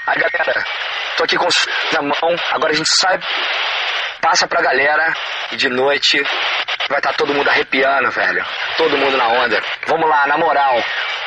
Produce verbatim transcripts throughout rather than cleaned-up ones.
Aí, galera, tô aqui com o na mão. Agora a gente sai, passa pra galera. E de noite vai estar todo mundo arrepiando, velho. Todo mundo na onda. Vamos lá, na moral.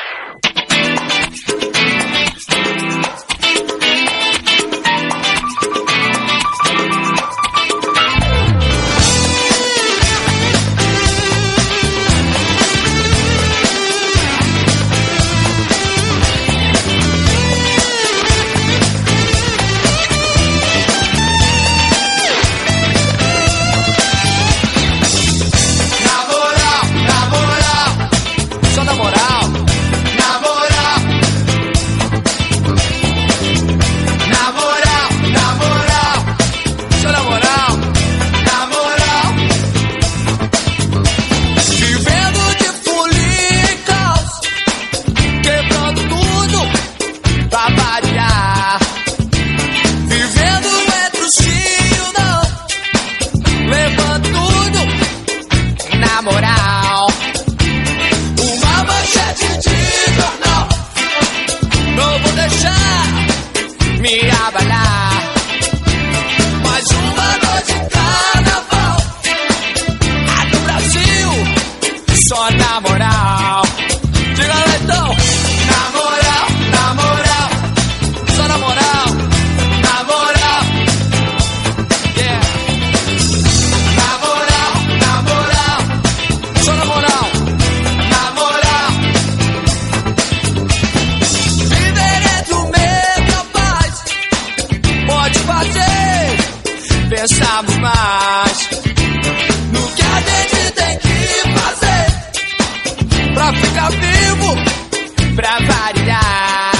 Pensamos mais no que a gente tem que fazer pra ficar vivo, pra variar.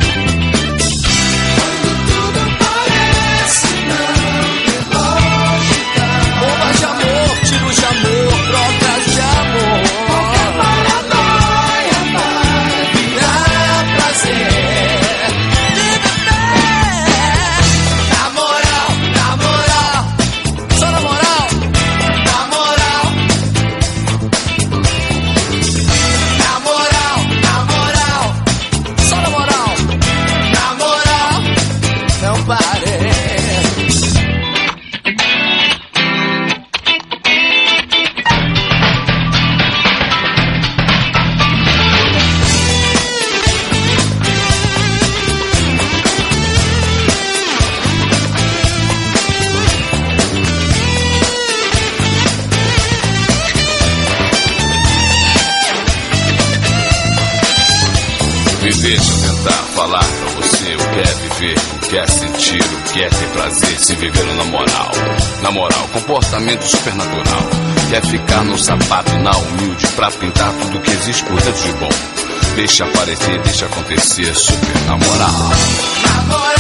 Quando tudo parece não ter lógica, bombas de amor, tiros de amor, trocas de amor. Qualquer paranoia vai virar prazer. Deixa eu tentar falar pra você o que é viver, o que é sentir, o que é ter prazer, se vivendo na moral. Na moral, comportamento supernatural. Quer ficar no sapato, na humilde, pra pintar tudo que existe por dentro de bom. Deixa aparecer, deixa acontecer, super na moral. Na moral.